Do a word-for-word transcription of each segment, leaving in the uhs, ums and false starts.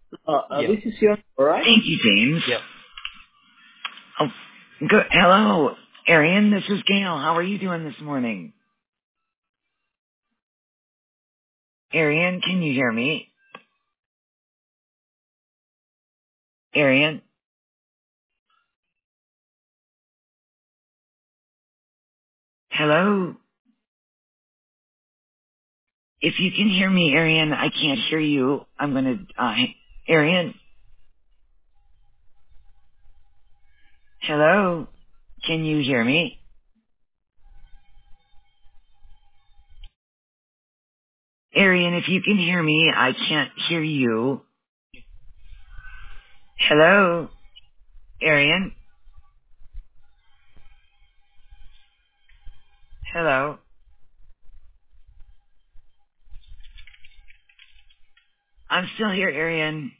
Uh, uh, Yeah. this is your, alright? Thank you, James. Yep. Oh, good. Hello, Arian. This is Gail. How are you doing this morning? Arian, can you hear me? Arian? Hello? If you can hear me, Arian, I can't hear you. I'm gonna, uh, Arian? Hello? Can you hear me? Arian, if you can hear me, I can't hear you. Hello? Arian? Hello? I'm still here, Arian.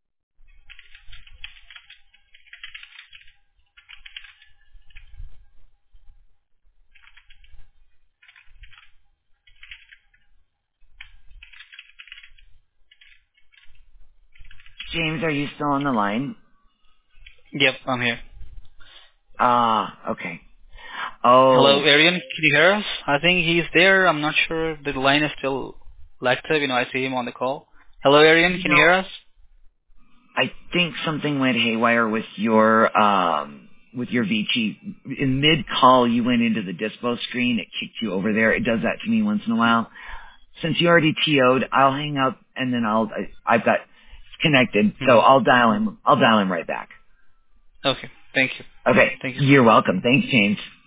James, are you still on the line? Yep, I'm here. Ah, okay. Hello, Oh, Arian. Can you hear us? I think he's there. I'm not sure. The line is still active. You know, I see him on the call. Hello, Arian. you Can you know, hear us? I think something went haywire with your um with your V T. In mid call, you went into the dispo screen. It kicked you over there. It does that to me once in a while. Since you already T O'd, I'll hang up and then I'll I, I've got it's connected, so Hmm. I'll dial him. I'll dial him right back. Okay. Thank you. Okay, Thank you so much. you're welcome. Thanks, James.